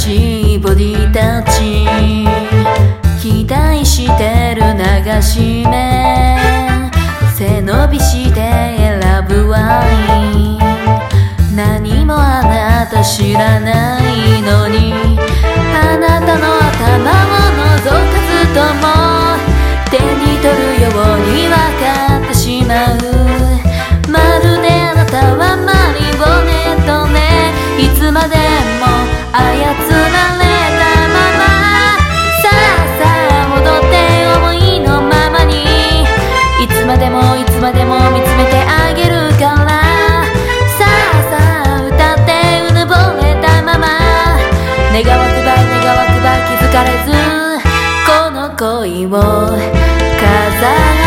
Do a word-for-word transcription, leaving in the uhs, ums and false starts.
しいボディタッチ期待してる流し目背伸びして選ぶワイン何もあなた知らないのにあなたの頭を覗かずとも手に取るように分かってしまうまるであなたはマリオネットねいつまでも操られたままさあさあ戻って思いのままにいつまでもいつまでも見つめてあげるからさあさあ歌ってうぬぼれたまま願わくば願わくば気づかれずこの恋を飾る